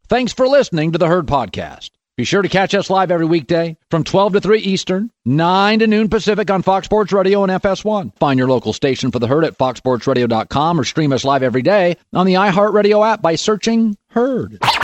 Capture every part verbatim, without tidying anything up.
Thanks for listening to the Herd Podcast. Be sure to catch us live every weekday from twelve to three Eastern, nine to noon Pacific on Fox Sports Radio and F S one. Find your local station for the Herd at fox sports radio dot com or stream us live every day on the iHeartRadio app by searching Herd. Now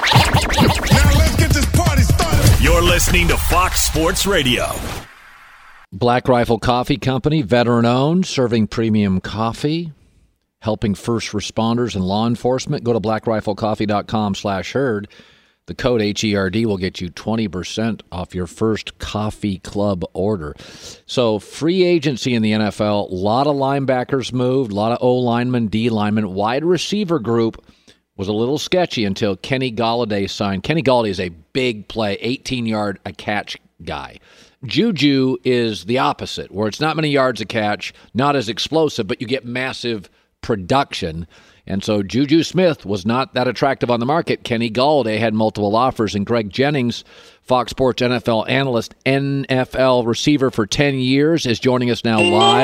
let's get this party started. You're listening to Fox Sports Radio. Black Rifle Coffee Company, veteran-owned, serving premium coffee, helping first responders and law enforcement. Go to black rifle coffee dot com slash herd. The code H E R D will get you twenty percent off your first coffee club order. So free agency in the N F L, a lot of linebackers moved, a lot of O-linemen, D-linemen. Wide receiver group was a little sketchy until Kenny Golladay signed. Kenny Golladay is a big play, eighteen-yard a catch guy. Juju is the opposite, where it's not many yards a catch, not as explosive, but you get massive production. And so Juju Smith was not that attractive on the market. Kenny Golladay had multiple offers, and Greg Jennings, Fox Sports N F L analyst, N F L receiver for ten years, is joining us now live.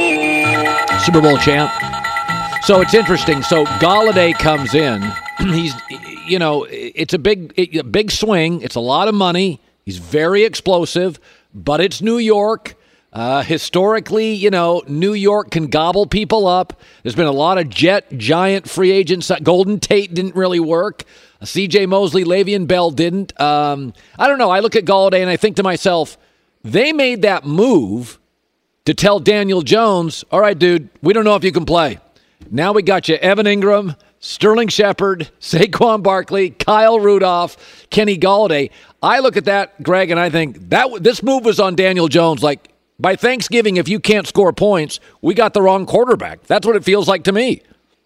Super Bowl champ. So it's interesting. So Golladay comes in. He's, you know, it's a big, a big swing. It's a lot of money. He's very explosive, but it's New York. Uh, historically, you know, New York can gobble people up. There's been a lot of jet giant free agents. Golden Tate didn't really work. C J Mosley, Le'Veon Bell didn't. Um, I don't know. I look at Golladay and I think to myself, they made that move to tell Daniel Jones, all right, dude, we don't know if you can play. Now we got you Evan Ingram, Sterling Shepard, Saquon Barkley, Kyle Rudolph, Kenny Golladay. I look at that, Greg, and I think that this move was on Daniel Jones. Like, by Thanksgiving, if you can't score points, we got the wrong quarterback. That's what it feels like to me.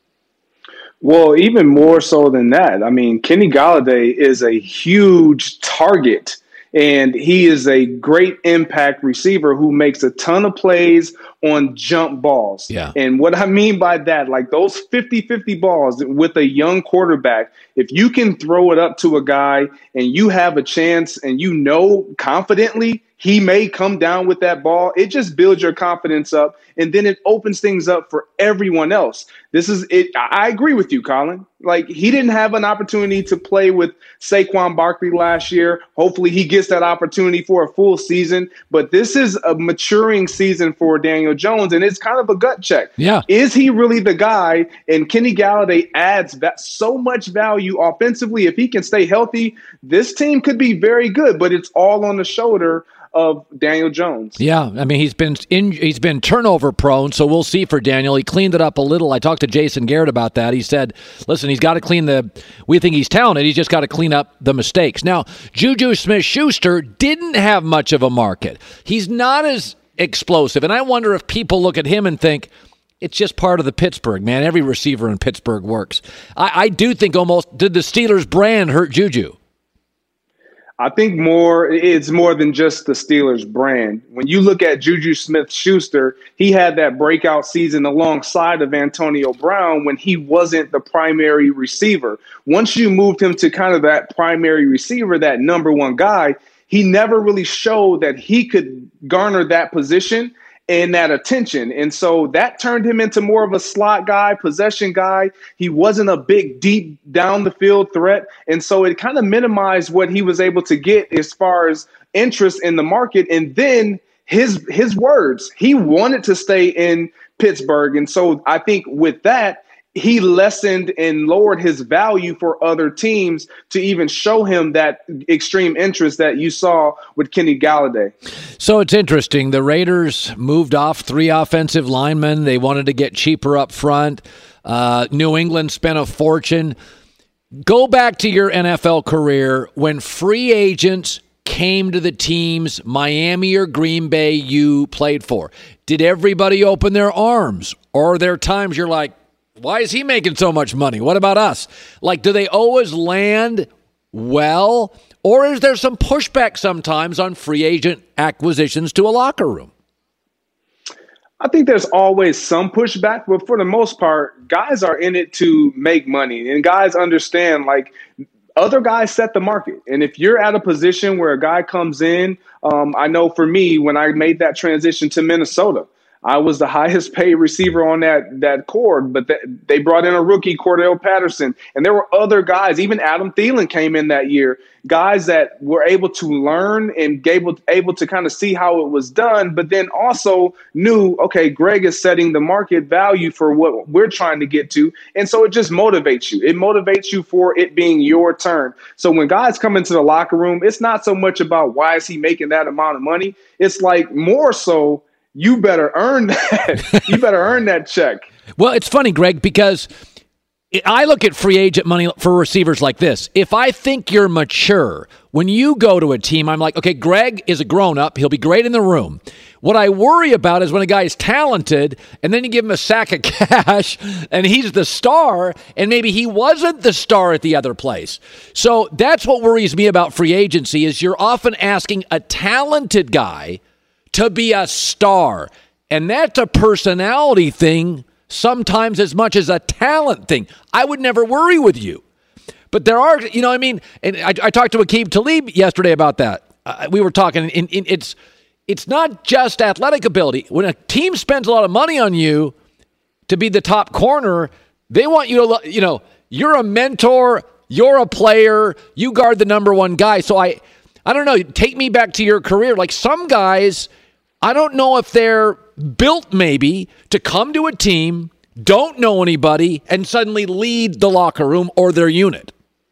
Well, even more so than that. I mean, Kenny Golladay is a huge target, and he is a great impact receiver who makes a ton of plays on jump balls. Yeah. And what I mean by that, like those fifty-fifty balls with a young quarterback, if you can throw it up to a guy and you have a chance and you know confidently he may come down with that ball, it just builds your confidence up, and then it opens things up for everyone else. This is it. I agree with you, Colin. Like, he didn't have an opportunity to play with Saquon Barkley last year. Hopefully he gets that opportunity for a full season. But this is a maturing season for Daniel Jones, and it's kind of a gut check. Yeah. Is he really the guy? And Kenny Golladay adds that so much value offensively. If he can stay healthy, this team could be very good, but it's all on the shoulder of Daniel Jones. Yeah, I mean, he's been in, he's been turnover prone, so we'll see for Daniel. He cleaned it up a little. I talked to Jason Garrett about that. He said, listen, he's got to clean the – we think he's talented. He's just got to clean up the mistakes. Now, Juju Smith-Schuster didn't have much of a market. He's not as explosive, and I wonder if people look at him and think, it's just part of the Pittsburgh, man. Every receiver in Pittsburgh works. I, I do think almost – did the Steelers brand hurt Juju? I think more it's more than just the Steelers brand. When you look at Juju Smith-Schuster, he had that breakout season alongside of Antonio Brown when he wasn't the primary receiver. Once you moved him to kind of that primary receiver, that number one guy, he never really showed that he could garner that position and that attention. And so that turned him into more of a slot guy, possession guy. He wasn't a big, deep down the field threat. And so it kind of minimized what he was able to get as far as interest in the market. And then his his words, he wanted to stay in Pittsburgh. And so I think with that, he lessened and lowered his value for other teams to even show him that extreme interest that you saw with Kenny Golladay. So it's interesting. The Raiders moved off three offensive linemen. They wanted to get cheaper up front. Uh, New England spent a fortune. Go back to your N F L career when free agents came to the teams, Miami or Green Bay, you played for. Did everybody open their arms? Or are there times you're like, why is he making so much money? What about us? Like, do they always land well? Or is there some pushback sometimes on free agent acquisitions to a locker room? I think there's always some pushback, but for the most part, guys are in it to make money. And guys understand, like, other guys set the market. And if you're at a position where a guy comes in, um, I know for me, when I made that transition to Minnesota, I was the highest paid receiver on that that cord, but th- they brought in a rookie, Cordell Patterson, and there were other guys. Even Adam Thielen came in that year, guys that were able to learn and able able to kind of see how it was done, but then also knew, okay, Greg is setting the market value for what we're trying to get to, and so it just motivates you. It motivates you for it being your turn. So when guys come into the locker room, it's not so much about why is he making that amount of money. It's like more so, you better earn that. You better earn that check. Well, it's funny, Greg, because I look at free agent money for receivers like this. If I think you're mature, when you go to a team, I'm like, okay, Greg is a grown-up. He'll be great in the room. What I worry about is when a guy is talented and then you give him a sack of cash and he's the star and maybe he wasn't the star at the other place. So that's what worries me about free agency is you're often asking a talented guy to be a star. And that's a personality thing sometimes as much as a talent thing. I would never worry with you. But there are, you know what I mean? And I, I talked to Aqib Talib yesterday about that. Uh, we were talking, and, and it's it's not just athletic ability. When a team spends a lot of money on you to be the top corner, they want you to, you know, you're a mentor, you're a player, you guard the number one guy. So I, I don't know, take me back to your career. Like some guys, I don't know if they're built maybe to come to a team, don't know anybody, and suddenly lead the locker room or their unit.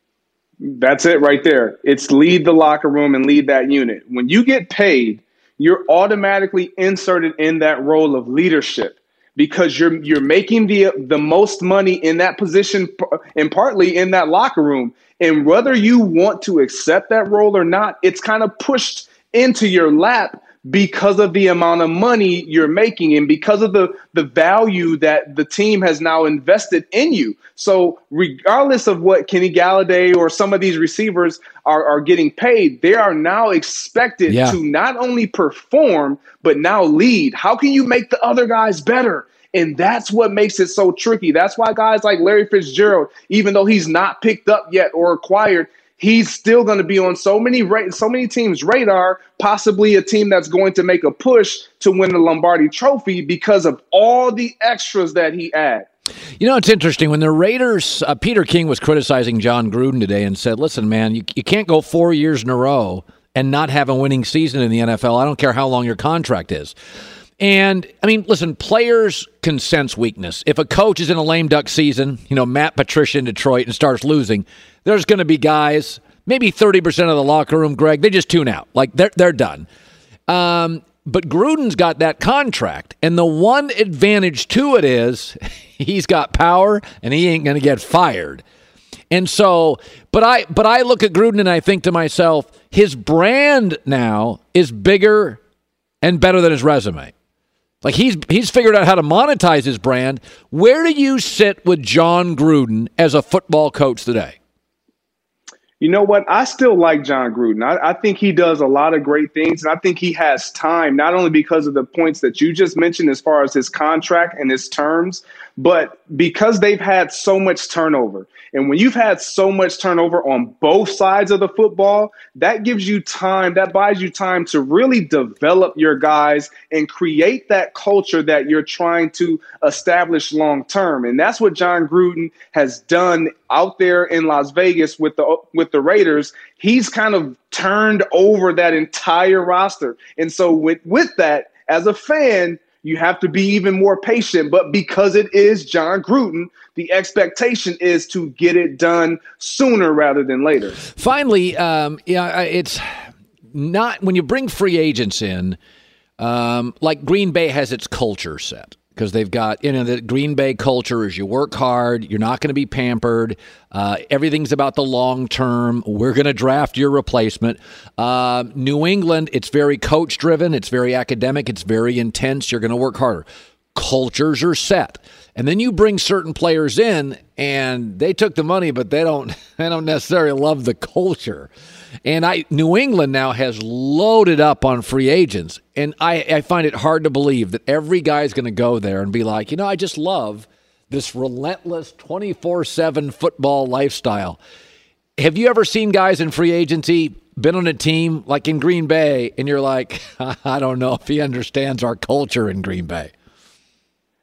That's it right there. It's lead the locker room and lead that unit. When you get paid, you're automatically inserted in that role of leadership because you're you're making the the most money in that position and partly in that locker room. And whether you want to accept that role or not, it's kind of pushed into your lap because of the amount of money you're making and because of the, the value that the team has now invested in you. So regardless of what Kenny Galladay or some of these receivers are, are getting paid, they are now expected yeah. to not only perform, but now lead. How can you make the other guys better? And that's what makes it so tricky. That's why guys like Larry Fitzgerald, even though he's not picked up yet or acquired, he's still going to be on so many ra- so many teams' radar, possibly a team that's going to make a push to win the Lombardi Trophy because of all the extras that he adds. You know, it's interesting. When the Raiders, uh, Peter King was criticizing John Gruden today and said, listen, man, you, you can't go four years in a row and not have a winning season in the N F L. I don't care how long your contract is. And, I mean, listen, players can sense weakness. If a coach is in a lame duck season, you know, Matt Patricia in Detroit and starts losing, there's going to be guys, maybe thirty percent of the locker room, Greg, they just tune out. Like, they're, they're done. Um, but Gruden's got that contract. And the one advantage to it is he's got power and he ain't going to get fired. And so, but I, but I look at Gruden and I think to myself, his brand now is bigger and better than his resume. Like he's he's figured out how to monetize his brand. Where do you sit with John Gruden as a football coach today? You know what? I still like John Gruden. I, I think he does a lot of great things, and I think he has time, not only because of the points that you just mentioned as far as his contract and his terms, but because they've had so much turnover. And when you've had so much turnover on both sides of the football, that gives you time, that buys you time to really develop your guys and create that culture that you're trying to establish long term. And that's what John Gruden has done out there in Las Vegas with the with the Raiders. He's kind of turned over that entire roster. And so with, with that, as a fan, you have to be even more patient. But because it is John Gruden, the expectation is to get it done sooner rather than later. Finally, um, yeah, it's not when you bring free agents in, um, like Green Bay has its culture set. Because they've got, you know, the Green Bay culture is you work hard, you're not going to be pampered, uh, everything's about the long term, we're going to draft your replacement. Uh, New England, it's very coach driven, it's very academic, it's very intense, you're going to work harder. Cultures are set. And then you bring certain players in and they took the money, but they don't they don't necessarily love the culture. And I New England now has loaded up on free agents. And I, I find it hard to believe that every guy's going to go there and be like, you know, I just love this relentless twenty-four seven football lifestyle. Have you ever seen guys in free agency, been on a team like in Green Bay, and you're like, I don't know if he understands our culture in Green Bay?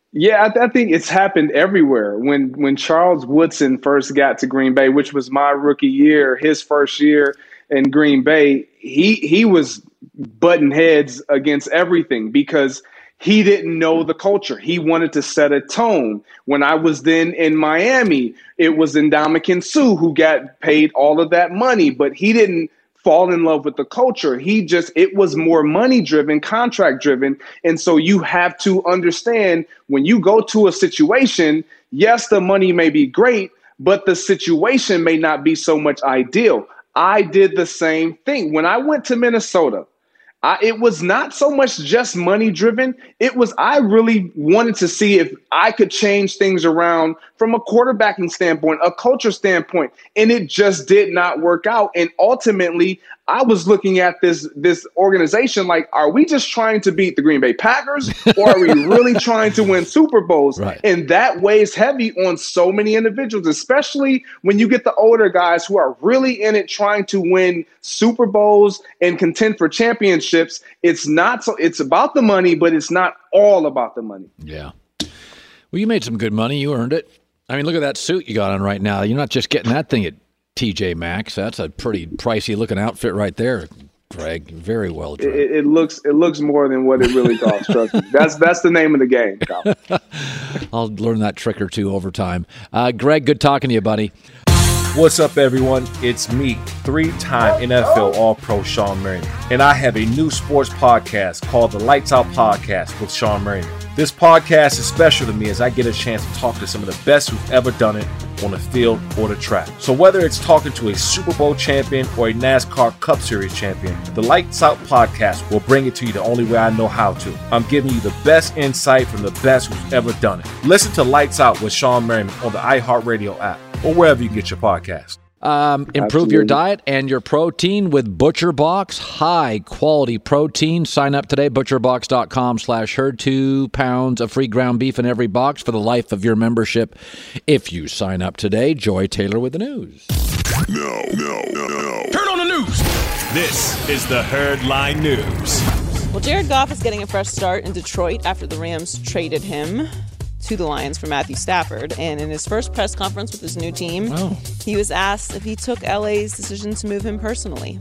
Yeah, I, th- I think it's happened everywhere. When when Charles Woodson first got to Green Bay, which was my rookie year, his first year in Green Bay, he he was butting heads against everything because he didn't know the culture. He wanted to set a tone. When I was then in Miami, it was Ndamukong Suh who got paid all of that money, but he didn't fall in love with the culture. He just, it was more money driven, contract driven. And so you have to understand when you go to a situation, yes, the money may be great, but the situation may not be so much ideal. I did the same thing. When I went to Minnesota, I, it was not so much just money driven. It was, I really wanted to see if I could change things around from a quarterbacking standpoint, a culture standpoint, and it just did not work out. And ultimately, I was looking at this, this organization like, are we just trying to beat the Green Bay Packers or are we really trying to win Super Bowls? Right. And that weighs heavy on so many individuals, especially when you get the older guys who are really in it trying to win Super Bowls and contend for championships. It's not so, it's about the money, but it's not all about the money. Yeah. Well, you made some good money. You earned it. I mean, look at that suit you got on right now. You're not just getting that thing at T J Maxx. That's a pretty pricey looking outfit right there, Greg. Very well dressed. It, it looks it looks more than what it really costs. Trust me. That's that's the name of the game, Colin. I'll learn that trick or two over time. Uh, Greg, good talking to you, buddy. What's up, everyone? It's me, three-time N F L All-Pro Sean Merriman, and I have a new sports podcast called the Lights Out Podcast with Sean Merriman. This podcast is special to me as I get a chance to talk to some of the best who've ever done it on the field or the track. So whether it's talking to a Super Bowl champion or a NASCAR Cup Series champion, the Lights Out Podcast will bring it to you the only way I know how to. I'm giving you the best insight from the best who's ever done it. Listen to Lights Out with Sean Merriman on the iHeartRadio app or wherever you get your podcast. Um, improve Absolutely. your diet and your protein with ButcherBox. High quality protein. Sign up today, butcherbox.com slash herd. Two pounds of free ground beef in every box for the life of your membership. If you sign up today, Joy Taylor with the news. No, no, no, no. Turn on the news. This is the Herd Line News. Well, Jared Goff is getting a fresh start in Detroit after the Rams traded him to the Lions for Matthew Stafford. And in his first press conference with his new team, Oh. he was asked if he took L A's decision to move him personally.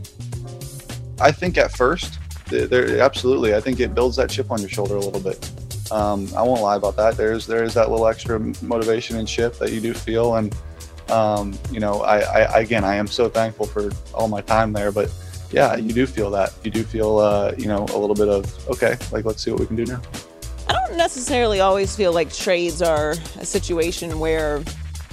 I think at first, there absolutely. I think it builds that chip on your shoulder a little bit. Um, I won't lie about that. There's there's that little extra motivation and chip that you do feel, and um, you know, I, I again, I am so thankful for all my time there. But yeah, you do feel that. You do feel, uh, you know, a little bit of okay, like let's see what we can do now. I don't necessarily always feel like trades are a situation where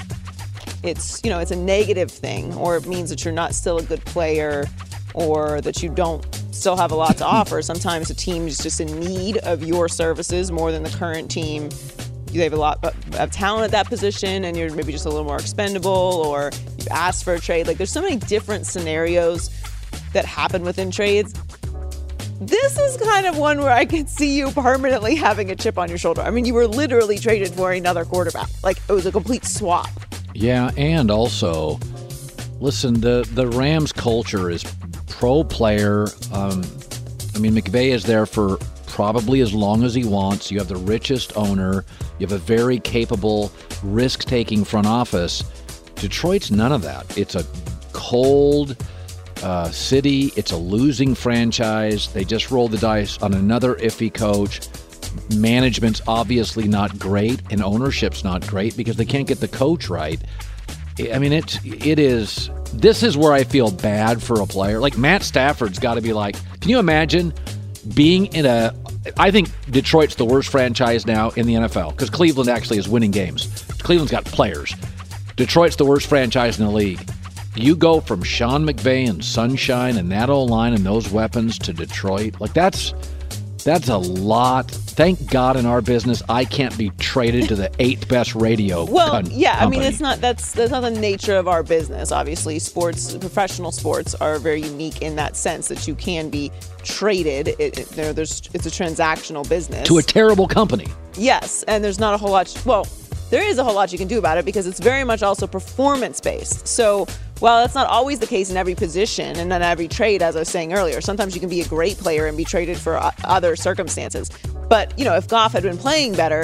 it's, you know, it's a negative thing, or it means that you're not still a good player, or that you don't still have a lot to offer. Sometimes a team is just in need of your services more than the current team. You have a lot of talent at that position, and you're maybe just a little more expendable, or you've asked for a trade. Like, there's so many different scenarios that happen within trades. This is kind of one where I could see you permanently having a chip on your shoulder. I mean, you were literally traded for another quarterback. Like, it was a complete swap. Yeah, and also, listen, the, the Rams culture is pro player. Um, I mean, McVay is there for probably as long as he wants. You have the richest owner. You have a very capable, risk-taking front office. Detroit's none of that. It's a cold uh, city. It's a losing franchise. They just rolled the dice on another iffy coach. Management's obviously not great, and ownership's not great because they can't get the coach right. I mean, it, it is, this is where I feel bad for a player. Like, Matt Stafford's got to be like, can you imagine being in a, I think Detroit's the worst franchise now in the N F L because Cleveland actually is winning games. Cleveland's got players. Detroit's the worst franchise in the league. You go from Sean McVay and Sunshine and that O-line and those weapons to Detroit. Like, that's, that's a lot. Thank God in our business, I can't be traded to the eighth best radio Well, con- yeah, company. I mean, it's not that's that's not the nature of our business. Obviously, sports, professional sports, are very unique in that sense that you can be traded. It, it, there, there's it's a transactional business to a terrible company. Yes, and there's not a whole lot. Well, there is a whole lot you can do about it because it's very much also performance based. So while that's not always the case in every position and in every trade, as I was saying earlier, sometimes you can be a great player and be traded for other circumstances. But, you know, if Goff had been playing better,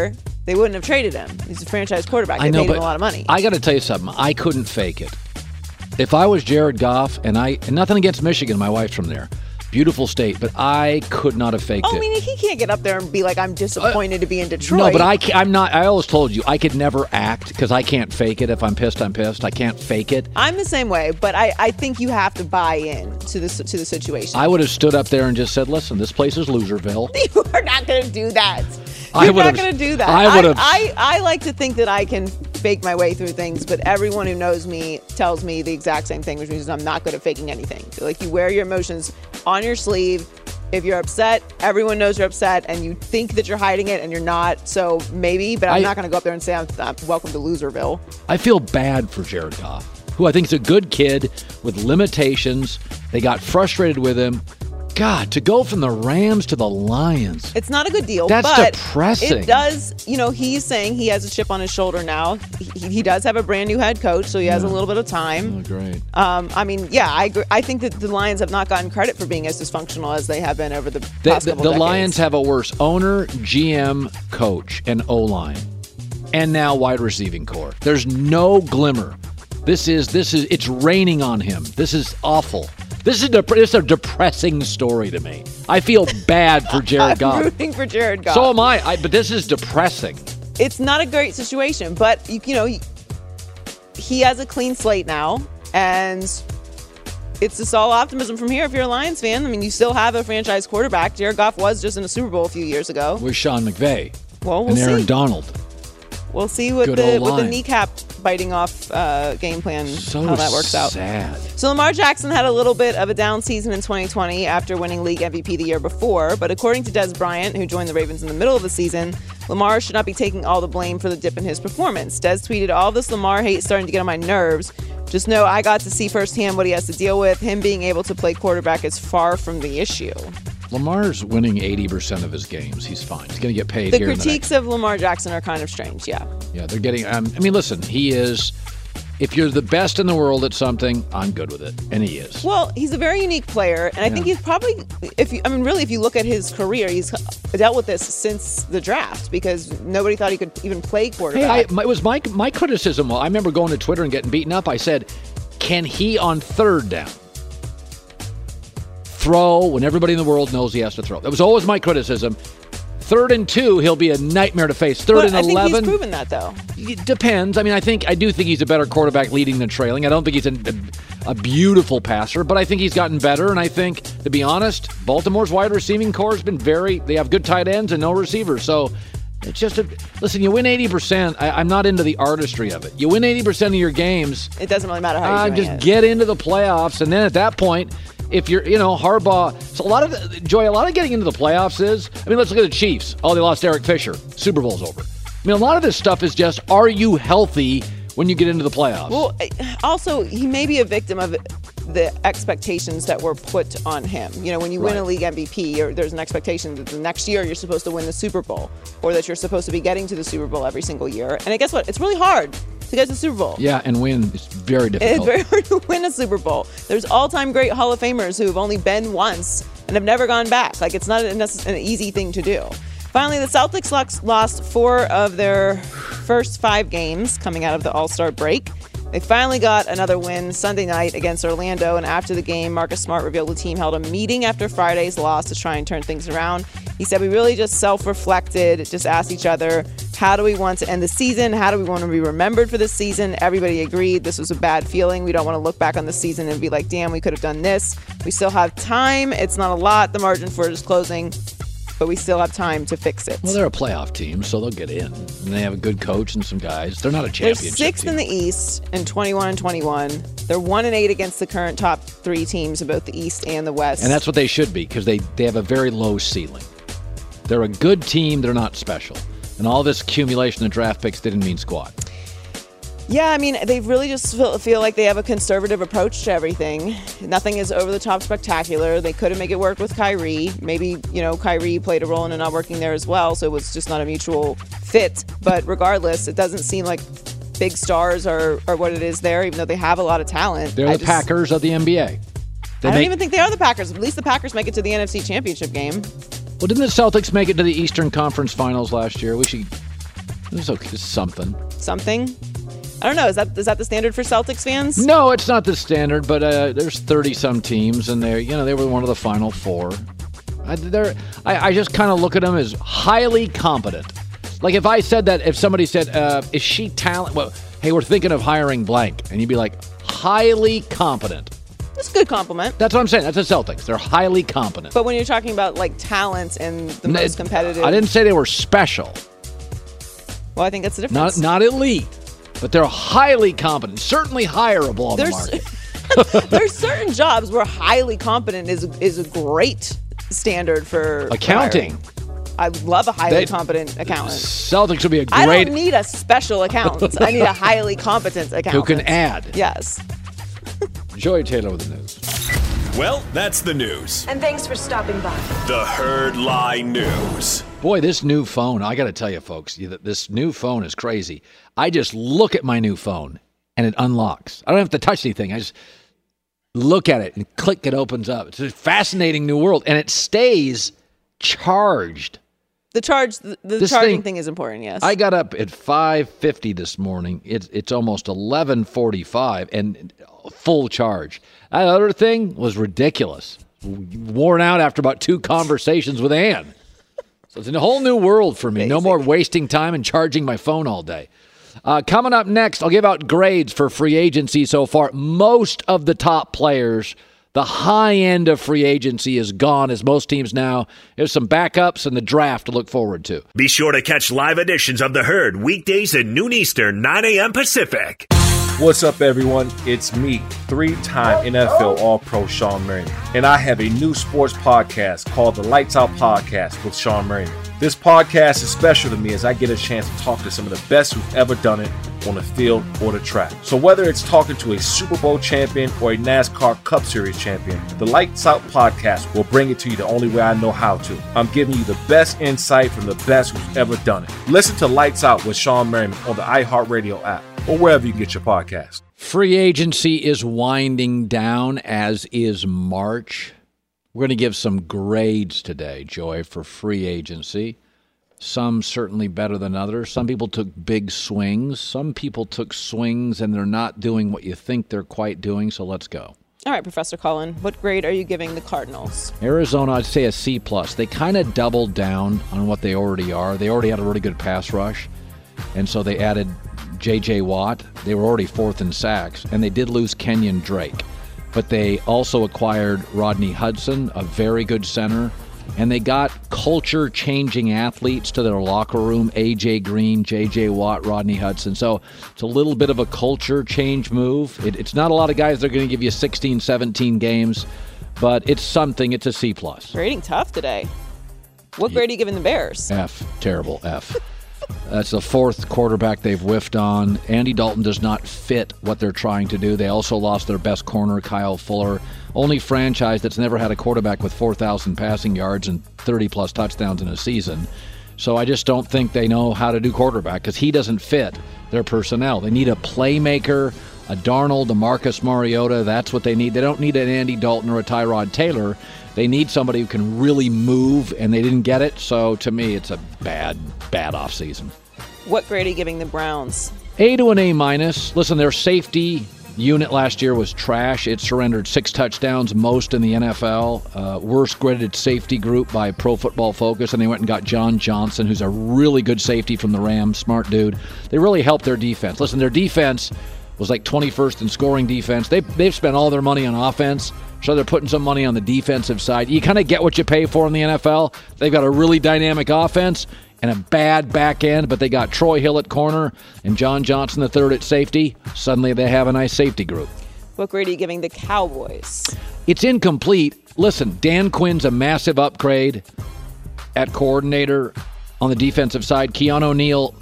they wouldn't have traded him. He's a franchise quarterback. They I know, paid but him a lot of money. I got to tell you something. I couldn't fake it. If I was Jared Goff, and I, and nothing against Michigan, my wife's from there. Beautiful state, but I could not have faked oh, it. I mean, he can't get up there and be like, I'm disappointed uh, to be in Detroit. No, but I can't, I'm not. I always told you I could never act because I can't fake it. If I'm pissed, I'm pissed. I can't fake it. I'm the same way, but I, I think you have to buy in to the to the situation. I would have stood up there and just said, "Listen, this place is Loserville." You are not going to do that. I You're would not have- going to do that. I would have- I, I, I like to think that I can fake my way through things, but everyone who knows me tells me the exact same thing, which means I'm not good at faking anything. Like, you wear your emotions on your sleeve. If you're upset, everyone knows you're upset, and you think that you're hiding it, and you're not. So maybe, but I'm I- not going to go up there and say, I'm, I'm welcome to Loserville. I feel bad for Jared Goff, who I think is a good kid with limitations. They got frustrated with him. God, to go from the Rams to the Lions. It's not a good deal. That's but depressing. It does, you know, he's saying he has a chip on his shoulder now. He, he does have a brand new head coach, so he has a little bit of time. Oh, great. Um, I mean, yeah, I agree. I think that the Lions have not gotten credit for being as dysfunctional as they have been over the The, past the, couple the decades. Lions have a worse owner, G M, coach, and O-line, and now wide receiving core. There's no glimmer. This is this is it's raining on him. This is awful. This is, dep- this is a depressing story to me. I feel bad for Jared I'm Goff. rooting for Jared Goff. So am I. I. But this is depressing. It's not a great situation, but you, you know, he, he has a clean slate now, and it's just all optimism from here if you're a Lions fan. I mean, you still have a franchise quarterback. Jared Goff was just in a Super Bowl a few years ago. With Sean McVay Well, we'll and Aaron see. Donald. We'll see what Good the old what the line. kneecap biting off uh, game plan, So how that works out. sad. So Lamar Jackson had a little bit of a down season in twenty twenty after winning league M V P the year before, but according to Des Bryant, who joined the Ravens in the middle of the season, Lamar should not be taking all the blame for the dip in his performance. Des tweeted, "All this Lamar hate is starting to get on my nerves. Just know I got to see firsthand what he has to deal with. Him being able to play quarterback is far from the issue." Lamar's winning eighty percent of his games. He's fine. He's going to get paid The here in the critiques next- of Lamar Jackson are kind of strange, yeah. Yeah, they're getting. Um, I mean, listen, he is. If you're the best in the world at something, I'm good with it, and he is. Well, he's a very unique player, and I think Yeah. he's probably, if you, I mean, really, if you look at his career, he's dealt with this since the draft because nobody thought he could even play Hey, quarterback. I, my, it was my my criticism. Well, I remember going to Twitter and getting beaten up. I said, "Can he on third down throw when everybody in the world knows he has to throw?" That was always my criticism. Third and two, he'll be a nightmare to face. Third But and I think eleven, he's proven that, though. it depends. I mean, I think I do think he's a better quarterback leading than trailing. I don't think he's a, a, a beautiful passer, but I think he's gotten better. And I think, to be honest, Baltimore's wide receiving core has been very. They have good tight ends and no receivers, so it's just a listen. You win eighty percent. I, I'm not into the artistry of it. You win eighty percent of your games. It doesn't really matter how you're Uh, doing just it. get into the playoffs, and then at that point, if you're, you know, Harbaugh. So a lot of the, Joy, a lot of getting into the playoffs is. I mean, let's look at the Chiefs. Oh, they lost Eric Fisher. Super Bowl's over. I mean, a lot of this stuff is just, are you healthy when you get into the playoffs? Well, also, he may be a victim of the expectations that were put on him. You know, when you win a Right. league M V P, you're, there's an expectation that the next year you're supposed to win the Super Bowl, or that you're supposed to be getting to the Super Bowl every single year. And guess what? It's really hard to get to the Super Bowl. yeah, and win is very It's difficult. very hard to win a Super Bowl. There's all-time great Hall of Famers who have only been once and have never gone back. Like, it's not a necess- an easy thing to do. Finally, the Celtics lost- lost four of their first five games coming out of the All-Star break. They finally got another win Sunday night against Orlando, and after the game, Marcus Smart revealed the team held a meeting after Friday's loss to try and turn things around. He said, "We really just self-reflected, just asked each other, how do we want to end the season? How do we want to be remembered for this season?" Everybody agreed this was a bad feeling. We don't want to look back on the season and be like, damn, we could have done this. We still have time. It's not a lot. The margin for it is closing, but we still have time to fix it. Well, they're a playoff team, so they'll get in. And they have a good coach and some guys. They're not a They're championship sixth team. in the East and twenty-one and twenty-one. They're one and eight against the current top three teams in both the East and the West. And that's what they should be, because they, they have a very low ceiling. They're a good team. They're not special. And all this accumulation of draft picks didn't mean squat. Yeah, I mean, they really just feel, feel like they have a conservative approach to everything. Nothing is over-the-top spectacular. They couldn't make it work with Kyrie. Maybe, you know, Kyrie played a role in it not working there as well, so it was just not a mutual fit. But regardless, it doesn't seem like big stars are, are what it is there, even though they have a lot of talent. They're I the just- Packers of the N B A. They I don't make- even think they are the Packers. At least the Packers make it to the N F C Championship game. Well, didn't the Celtics make it to the Eastern Conference Finals last year? We should It's okay. It's something. Something? I don't know. Is that is that the standard for Celtics fans? No, it's not the standard, but uh, there's thirty-some teams, and they're, you know, they were one of the final four. I, they're, I, I just kind of look at them as highly competent. Like if I said that, if somebody said, uh, is she talent? Well, hey, we're thinking of hiring blank. And you'd be like, highly competent. That's a good compliment. That's what I'm saying. That's the Celtics. They're highly competent. But when you're talking about like talent and the N- most competitive. I didn't say they were special. Well, I think that's the Not difference. not elite, but they're highly competent. Certainly hireable on There's, the market. There's certain jobs where highly competent is is a great standard for Accounting. For I love a highly They- competent accountant. Celtics would be a I great don't need a special accountant. I need a highly competent who accountant. can add. Yes. Joey Taylor with the news. Well, that's the news. And thanks for stopping by. The Herd Line News. Boy, this new phone, I got to tell you, folks, this new phone is crazy. I just look at my new phone, and it unlocks. I don't have to touch anything. I just look at it and click, it opens up. It's a fascinating new world, and it stays charged. The charge, the, the This charging thing- thing, is important. Yes. I got up at five fifty this morning. It's it's almost eleven forty-five and full charge. That other thing was ridiculous. Worn out after about two conversations with Ann. So it's a whole new world for me. No more wasting time and charging my phone all day. Uh, coming up next, I'll give out grades for free agency so far. Most of the top players, the high end of free agency is gone, as most teams now. There's some backups and the draft to look forward to. Be sure to catch live editions of The Herd weekdays at noon Eastern, nine a.m. Pacific. What's up, everyone? It's me, three-time N F L All-Pro Sean Merriman, and I have a new sports podcast called the Lights Out Podcast with Sean Merriman. This podcast is special to me as I get a chance to talk to some of the best who've ever done it on the field or the track. So whether it's talking to a Super Bowl champion or a NASCAR Cup Series champion, the Lights Out Podcast will bring it to you the only way I know how to. I'm giving you the best insight from the best who's ever done it. Listen to Lights Out with Sean Merriman on the iHeartRadio app or wherever you get your podcast. Free agency is winding down, as is March. We're going to give some grades today, Joy, for free agency. Some certainly better than others. Some people took big swings. Some people took swings and they're not doing what you think they're quite doing, so let's go. All right, Professor Cullen, what grade are you giving the Cardinals? Arizona, I'd say a C plus. They kind of doubled down on what they already are. They already had a really good pass rush, and so they added J J. Watt. They were already fourth in sacks, and they did lose Kenyon Drake. But they also acquired Rodney Hudson, a very good center, and they got culture-changing athletes to their locker room, A J. Green, J J. Watt, Rodney Hudson. So it's a little bit of a culture change move. It, it's not a lot of guys that are going to give you sixteen, seventeen games, but it's something. It's a C plus. Grading tough today. What grade are you giving the Bears? F. Terrible F. That's the fourth quarterback they've whiffed on. Andy Dalton does not fit what they're trying to do. They also lost their best corner, Kyle Fuller. Only franchise that's never had a quarterback with four thousand passing yards and thirty-plus touchdowns in a season. So I just don't think they know how to do quarterback because he doesn't fit their personnel. They need a playmaker, a Darnold, a Marcus Mariota. That's what they need. They don't need an Andy Dalton or a Tyrod Taylor. They need somebody who can really move, and they didn't get it. So to me, it's a bad, bad offseason. What grade are you giving the Browns? A to an A minus. Listen, their safety unit last year was trash. It surrendered six touchdowns, most in the N F L. Uh, worst graded safety group by Pro Football Focus, and they went and got John Johnson, who's a really good safety from the Rams, smart dude. They really helped their defense. Listen, their defense was like twenty-first in scoring defense. They, they've spent all their money on offense, so they're putting some money on the defensive side. You kind of get what you pay for in the N F L. They've got a really dynamic offense and a bad back end, but they got Troy Hill at corner and John Johnson the third at safety. Suddenly they have a nice safety group. What grade are you giving the Cowboys? It's incomplete. Listen, Dan Quinn's a massive upgrade at coordinator on the defensive side. Keanu O'Neal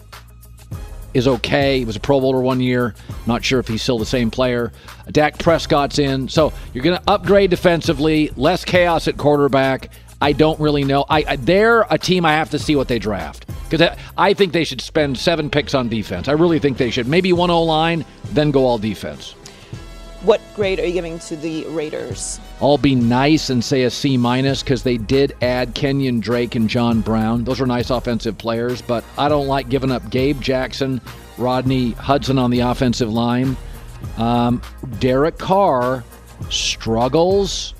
is okay. He was a Pro Bowler one year. Not sure if he's still the same player. Dak Prescott's in. So you're going to upgrade defensively, less chaos at quarterback. I don't really know. I, I They're a team I have to see what they draft. Because I, I think they should spend seven picks on defense. I really think they should. Maybe one O-line, then go all defense. What grade are you giving to the Raiders? I'll be nice and say a C minus because they did add Kenyon Drake and John Brown. Those are nice offensive players, but I don't like giving up Gabe Jackson, Rodney Hudson on the offensive line. Um, Derek Carr struggles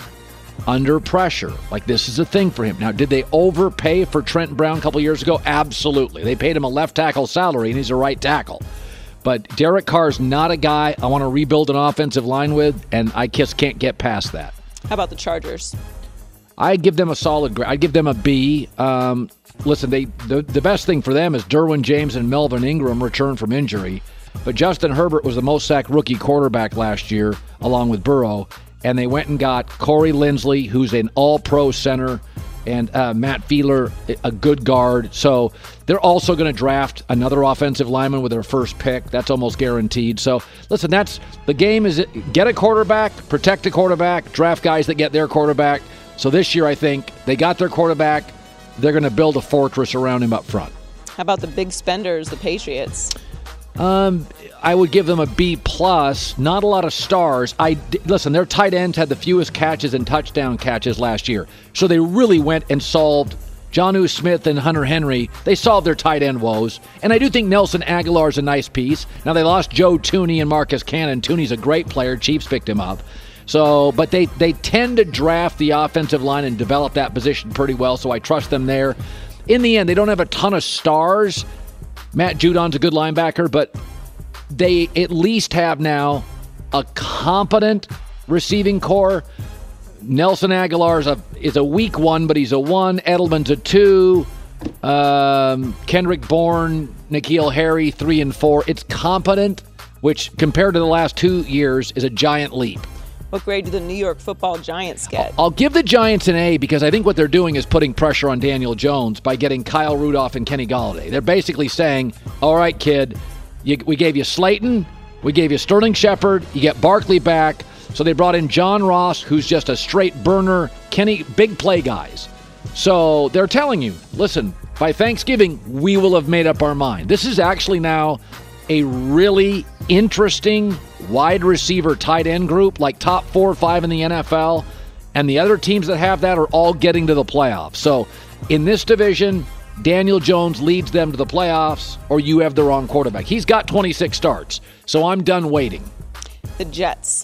under pressure. Like, this is a thing for him. Now, did they overpay for Trent Brown a couple years ago? Absolutely. They paid him a left tackle salary, and he's a right tackle. But Derek Carr's not a guy I want to rebuild an offensive line with, and I just can't get past that. How about the Chargers? I give them a solid grade. I give them a B. Um, listen, they the, the best thing for them is Derwin James and Melvin Ingram return from injury. But Justin Herbert was the most sacked rookie quarterback last year, along with Burrow. And they went and got Corey Linsley, who's an all-pro center, and uh, Matt Fiedler, a good guard. So they're also going to draft another offensive lineman with their first pick. That's almost guaranteed. So, listen, that's the game is get a quarterback, protect a quarterback, draft guys that get their quarterback. So this year, I think they got their quarterback. They're going to build a fortress around him up front. How about the big spenders, the Patriots? Um, I would give them a B plus. Not a lot of stars. I listen. Their tight ends had the fewest catches and touchdown catches last year, so they really went and solved Jonnu Smith and Hunter Henry. They solved their tight end woes, and I do think Nelson Aguilar is a nice piece. Now they lost Joe Tooney and Marcus Cannon. Tooney's a great player. Chiefs picked him up. So, but they they tend to draft the offensive line and develop that position pretty well. So I trust them there. In the end, they don't have a ton of stars. Matt Judon's a good linebacker, but they at least have now a competent receiving core. Nelson Aguilar is a, is a weak one, but he's a one. Edelman's a two. Um, Kendrick Bourne, N'Keal Harry, three and four. It's competent, which compared to the last two years is a giant leap. What grade do the New York Football Giants get? I'll give the Giants an A because I think what they're doing is putting pressure on Daniel Jones by getting Kyle Rudolph and Kenny Golladay. They're basically saying, all right, kid, you, we gave you Slayton, we gave you Sterling Shepard, you get Barkley back. So they brought in John Ross, who's just a straight burner, Kenny, big play guys. So they're telling you, listen, by Thanksgiving, we will have made up our mind. This is actually now a really interesting wide receiver tight end group, like top four or five in the N F L, and the other teams that have that are all getting to the playoffs. So in this division, Daniel Jones leads them to the playoffs, or you have the wrong quarterback. He's got twenty-six starts, so I'm done waiting. The Jets.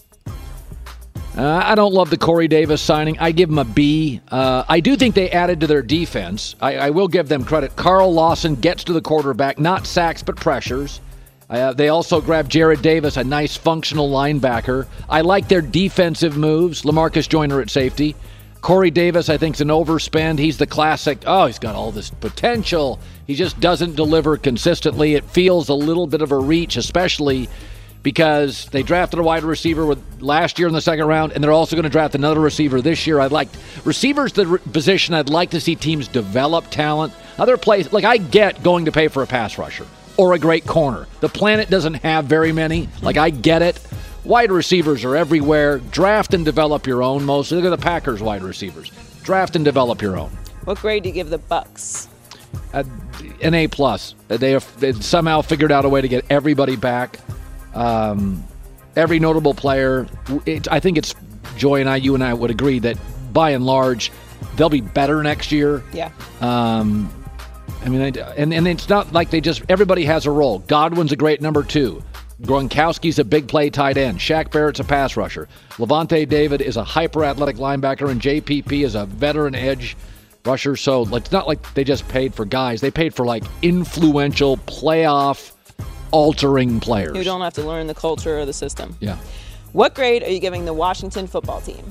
Uh, I don't love the Corey Davis signing. I give him a B. Uh, I do think they added to their defense. I, I will give them credit. Carl Lawson gets to the quarterback, not sacks, but pressures. Uh, they also grabbed Jared Davis, a nice functional linebacker. I like their defensive moves. LaMarcus Joyner at safety. Corey Davis, I think, is an overspend. He's the classic, oh, he's got all this potential. He just doesn't deliver consistently. It feels a little bit of a reach, especially because they drafted a wide receiver with last year in the second round, and they're also going to draft another receiver this year. I'd like receivers the re- position I'd like to see teams develop talent. Other plays, like I get going to pay for a pass rusher or a great corner. The planet doesn't have very many. Like, I get it. Wide receivers are everywhere. Draft and develop your own mostly. Look at the Packers wide receivers. Draft and develop your own. What grade do you give the Bucks? Uh, an A plus. They have they've somehow figured out a way to get everybody back. Um, every notable player. It, I think it's Joy and I, you and I would agree that by and large, they'll be better next year. Yeah. Um, I mean, and, and it's not like they just, everybody has a role. Godwin's a great number two. Gronkowski's a big play tight end. Shaq Barrett's a pass rusher. Levante David is a hyper-athletic linebacker, and J P P is a veteran edge rusher. So it's not like they just paid for guys. They paid for, like, influential, playoff-altering players. You don't have to learn the culture or the system. Yeah. What grade are you giving the Washington football team?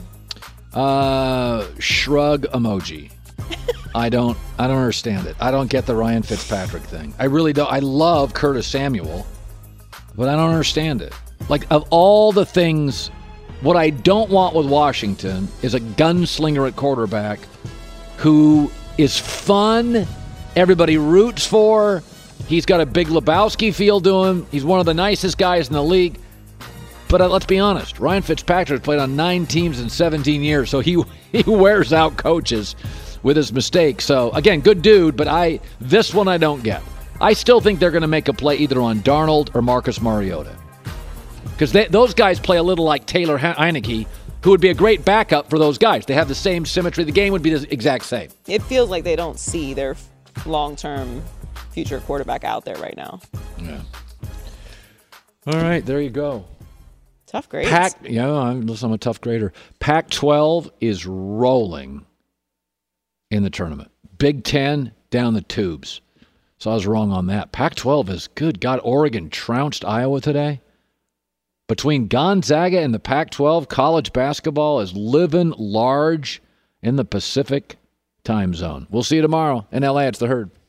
Uh, shrug emoji. I don't I don't understand it. I don't get the Ryan Fitzpatrick thing. I really don't. I love Curtis Samuel, but I don't understand it. Like, of all the things, what I don't want with Washington is a gunslinger at quarterback who is fun, everybody roots for. He's got a big Lebowski feel to him. He's one of the nicest guys in the league. But uh, let's be honest, Ryan Fitzpatrick played on nine teams in seventeen years, so he he wears out coaches with his mistakes. So, again, good dude, but I this one I don't get. I still think they're going to make a play either on Darnold or Marcus Mariota. Because those guys play a little like Taylor Heineke, who would be a great backup for those guys. They have the same symmetry. The game would be the exact same. It feels like they don't see their long-term future quarterback out there right now. Yeah. All right, there you go. Tough grades. Pac, yeah, I'm, listen, I'm a tough grader. Pac twelve is rolling in the tournament. Big Ten down the tubes. So I was wrong on that. Pac twelve is good. God, Oregon trounced Iowa today. Between Gonzaga and the Pac twelve, college basketball is living large in the Pacific time zone. We'll see you tomorrow. In L A, it's The Herd.